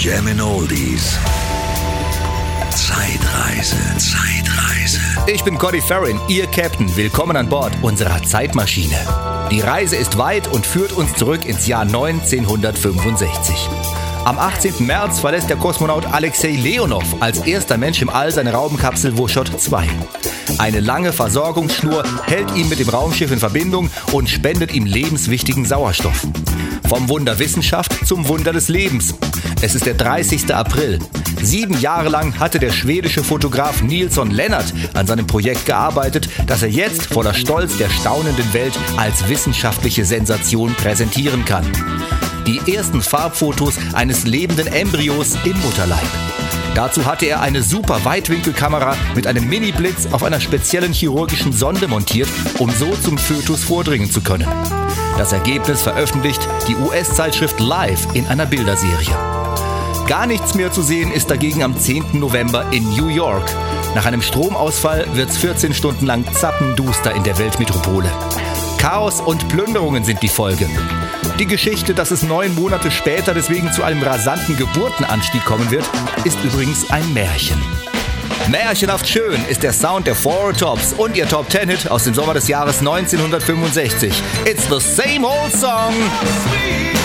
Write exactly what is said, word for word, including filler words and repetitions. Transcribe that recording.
Jammin' Oldies. Zeitreise, Zeitreise. Ich bin Cody Farrin, Ihr Captain. Willkommen an Bord unserer Zeitmaschine. Die Reise ist weit und führt uns zurück ins Jahr neunzehnhundertfünfundsechzig. Am achtzehnten März verlässt der Kosmonaut Alexei Leonov als erster Mensch im All seine Raupenkapsel Voskhod zwei. Eine lange Versorgungsschnur hält ihn mit dem Raumschiff in Verbindung und spendet ihm lebenswichtigen Sauerstoff. Vom Wunder Wissenschaft zum Wunder des Lebens. Es ist der dreißigste April. Sieben Jahre lang hatte der schwedische Fotograf Nilsson Lennart an seinem Projekt gearbeitet, das er jetzt voller Stolz der staunenden Welt als wissenschaftliche Sensation präsentieren kann. Die ersten Farbfotos eines lebenden Embryos im Mutterleib. Dazu hatte er eine super Weitwinkelkamera mit einem Mini-Blitz auf einer speziellen chirurgischen Sonde montiert, um so zum Fötus vordringen zu können. Das Ergebnis veröffentlicht die U S-Zeitschrift Life in einer Bilderserie. Gar nichts mehr zu sehen ist dagegen am zehnten November in New York. Nach einem Stromausfall wird's vierzehn Stunden lang zappenduster in der Weltmetropole. Chaos und Plünderungen sind die Folge. Die Geschichte, dass es neun Monate später deswegen zu einem rasanten Geburtenanstieg kommen wird, ist übrigens ein Märchen. Märchenhaft schön ist der Sound der Four Tops und ihr Top Ten Hit aus dem Sommer des Jahres neunzehnhundertfünfundsechzig. It's the same old song.